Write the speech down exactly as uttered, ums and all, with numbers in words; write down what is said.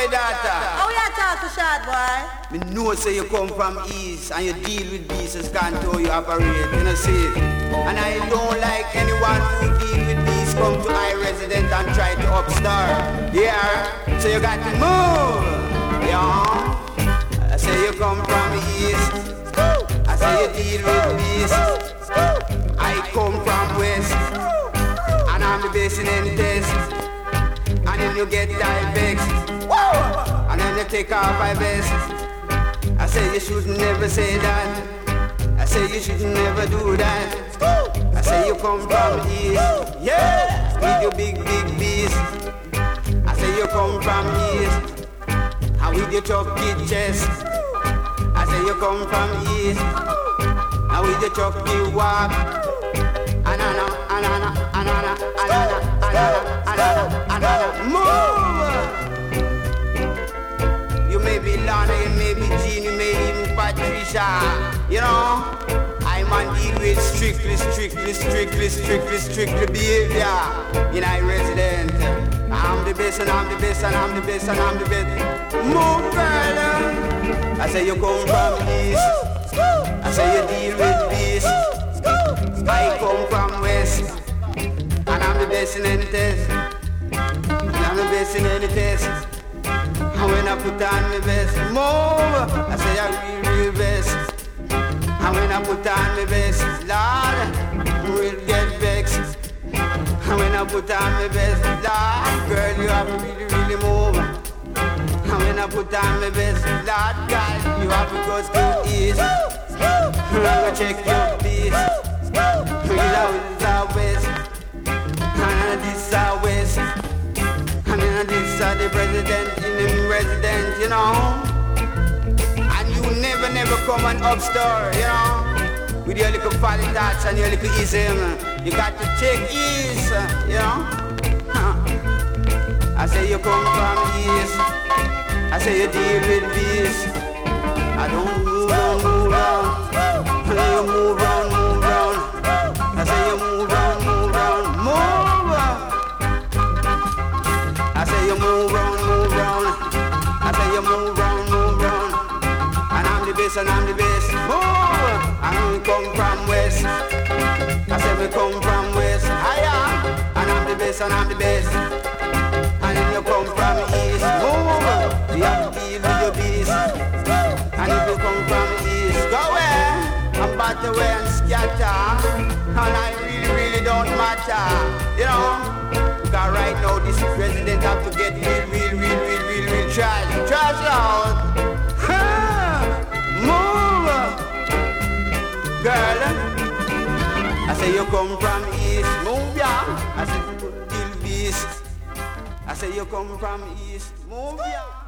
boy, daughter. How you talk to short boy? Me know say you come from east and you deal with beasts, can't how you operate, you know see it. And I don't like anyone who deal with beasts come to my resident and try to upstart. Yeah, so you got to move. Yeah, I say you come from east. I say you deal with beasts. I come from west. And I'm the best in any test. And then you get that vexed. And then you take off my vest. I say you should never say that. I say you should never do that. I say you come from east. Yeah, with your big, big beast. I say you come from east. And with your chubby chest. I say you come from east. And with your chubby walk. Anana, anana, anana, anana, anana, anana, anana, move! You may be Lana, you may be Jean, you may even Patricia. You know, I'm on deal with strictly, strictly, strictly, strictly, strictly behavior in I resident. I'm the best and I'm the best and I'm the best and I'm the best. Move, girl! I say you come from east. I say you deal with beast. I come from west, and I'm the best in any test. And I'm the best in any test. And when I put on my best, move, I say I'm real, real best. And when I put on my best, Lord, we'll get vexed. And when I put on my best, Lord, girl, you have to really, really move. And when I put on my best, Lord, God, you have to go to east. And I'm gonna check your beast. Bring it out with our west. And this our west. And then this is the president in the resident, you know. And you never, never come and upstart, you know. With your little folly thoughts and your little ism. You got to take ease, you know. I say you come from east. I say you deal with beast. I don't move round, move round. I say you move round, move round. I say you move round, move round, move. I say you move round, move round. I say you move round, move round. And I'm the best, and I'm the best. Move. And we come from west. I say we come from west. Higher. And I'm the best, and I'm the best. And then you come from east. Move. You have to deal with your beast. And if you come from east, go away. I'm about to wear and scatter. And I really, really don't matter. You know, because right now this president have to get real, real, real, real, real, real trash. Trash out. Move. Girl, I say you come from east. Move ya. I say you kill beast. I say you come from east. Move ya.